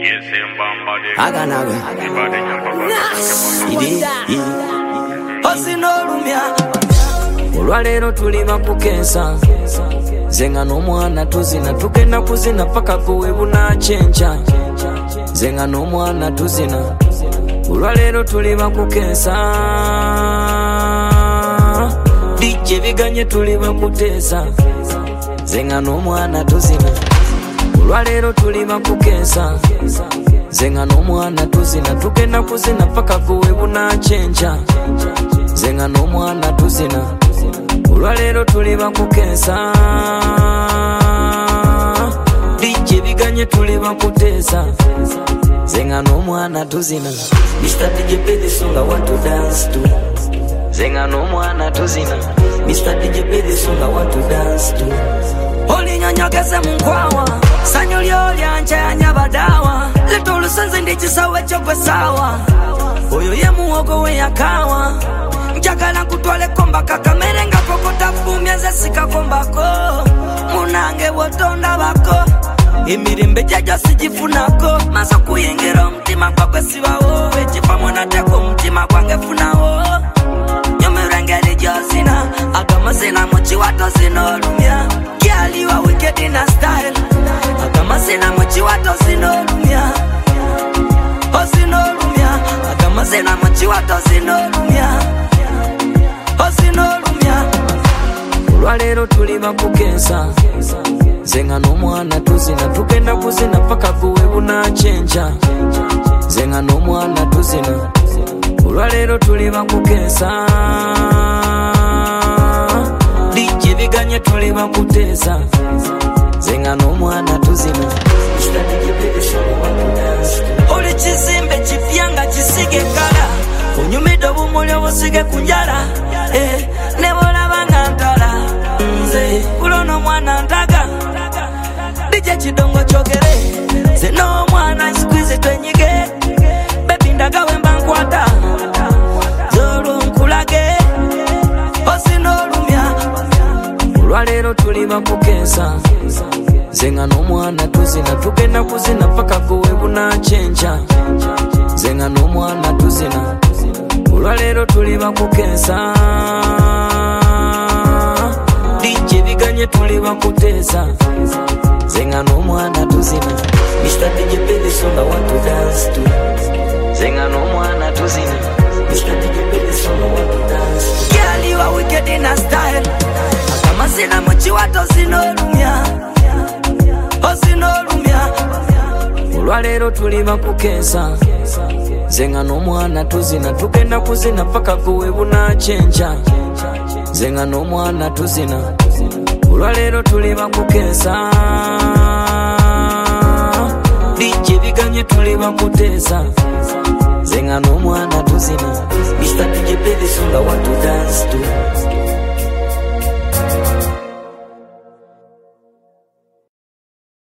Aganawe Osinolumya Olwaleero tuli bakukensa Zenga n'omwana tuzina tugenda kuzina paka kuwe bunakyenca Zenga n'omwana tuzina Olwaleero tuli bakukensa DJ biganye tuli bakuteesa Zenga n'omwana tuzina Olwaleero tuli bakukensa Zenga n'omwana tuzina tugenda kuzina paka kuwe bunakyenca Zenga n'omwana tuzina Olwaleero tuli bakukensa DJ biganye tuli bakuteesa Zenga n'omwana tuzina Mr. DJ play the song I want to dance to Zenga n'omwana tuzina Mr. DJ play the song I want to dance to Oli nyonyogeze munkwawa Sanyo lyolya nchayanya badawa Leto olusenze ndichisawe chokwe sawa Oyo ye muwogo we yakawa Njagala nkutwale kombaka kamere nga kokota fumya ze sika kombako Munange wotonda bako Emirimbe jaja sijifunako Maso kuyingira omutima gwakwe sibawo Ekifa mwanateko omutima gwange funawo Nyomirengeri gyozina Agamazina muchiwato zinolumya Kialiwa wicked in a style Agamazina muchiwato zinolumya Ozinolumya Agamazina muchiwato zinolumya Ozinolumya Olwaleero tuli bakukensa Zenga n'omwana tuzina tugenda kuzina paka kuwe bunakyenca Zenga n'omwana tuzina Olwaleero tuli bakukensa DJ biganye tuli bakuteesa Zenga n'omwana tuzina Oli kizimbe kifyanga kisige kala Unyumide obumuli obusige kunjala Nebolabanga ntala Nze kulono mwana ntaga DJ kidongo chogere Zeno mwana squeeze twenyige Baby ndaga wemba nkwata Zoro nkulage Osinolumya Olwaleero tuli bakukensa Zenga n'omwana tuzina tugenda kuzina paka kuwe bunakyenca Zenga n'omwana tuzina Olwaleero tuli bakukensa DJ biganye tuli bakuteesa Zenga n'omwana tuzina Mr. DJ play the song I want to dance to Zenga n'omwana tuzina Mr. DJ play the song I want to dance to Girl you are wicked in a style Agamazina muchiwato zinolumya Ozinolumya Olwaleero tuli bakukensa Zenga n'omwana tuzina tugenda kuzina paka kuwe bunakyenca Zenga n'omwana tuzina Olwaleero tuli bakukensa DJ biganye tuli bakuteesa Zenga n'omwana tuzina Mr. DJ play the song I want to dance to